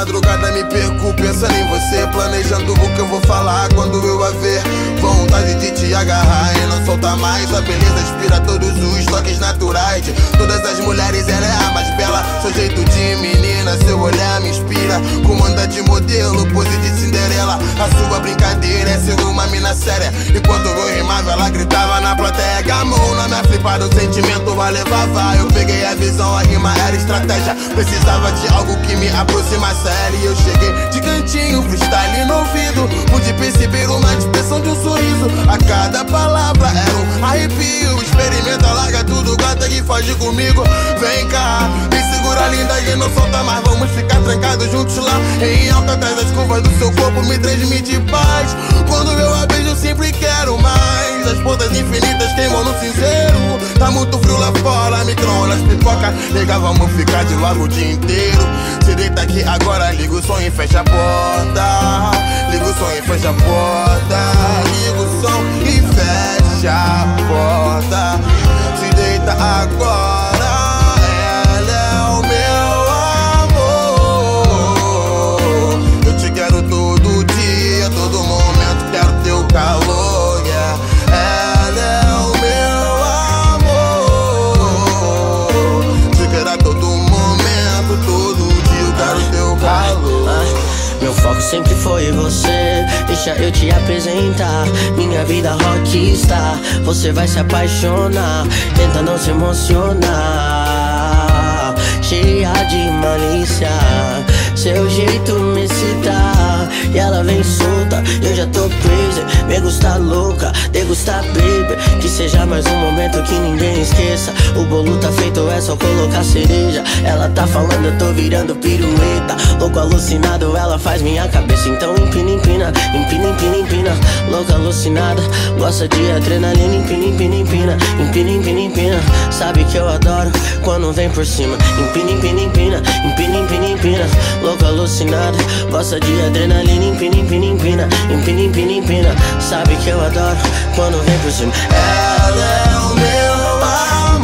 madrugada me perco pensando em você, planejando o que eu vou falar quando eu a ver. Vontade de te agarrar e não soltar mais. Sua beleza inspira todos os toques naturais de todas as mulheres, ela é a mais bela. Seu jeito de menina, seu olhar me inspira. Comanda de modelo, pose de Cinderela. A sua brincadeira é ser uma mina séria. Enquanto eu rimava, ela gritava na plateia. Gamão na minha flipada, o sentimento a levava. Eu peguei a visão, a rima era estratégia. Precisava de algo que me aproximasse a ela. E eu cheguei de cantinho, freestyle no ouvido. Pude perceber uma expressão de um sorriso. A cada palavra era um arrepio. Experimenta, larga tudo, gata que foge comigo. Vem cá, me segura linda e não solta mais. Vamos ficar trancados juntos lá em alta, atrás das curvas do seu corpo me transmite paz. Quando eu a beijo eu sempre quero mais. As pontas infinitas queimam no cinzeiro. Tá muito frio lá fora, micro-ondas, pipoca. Liga, vamos ficar de lado o dia inteiro. Se deita aqui agora, liga o som e fecha a porta. Liga o som e fecha a porta. Liga o som e fecha a porta. Se deita agora, ela é o meu amor. Eu te quero todo dia, todo momento, quero teu calor, yeah. Ela é o meu amor. Te quero a todo momento, todo dia, eu quero teu calor. Meu foco sempre foi você, deixa eu te apresentar. Minha vida rockstar, você vai se apaixonar. Tenta não se emocionar, cheia de malícia. Seu jeito me excita e ela vem solta, eu já tô crazy. Me gusta louca, degusta baby. Que seja mais um momento que ninguém esqueça. O bolo tá feito, é só colocar cereja. Ela tá falando, eu tô virando pirueta. Louco alucinado, ela faz minha cabeça. Então empina, empina, empina, empina, empina. Louca alucinada, gosta de adrenalina. Empina, empina, empina, empina, empina, empina. Sabe que eu adoro quando vem por cima. Empina, empina, empina, empina, empina, empina. Louca alucinada, gosta de adrenalina. Empina, empina, empina, empina, empina, empina. Sabe que eu adoro quando vem por cima. Ela é o meu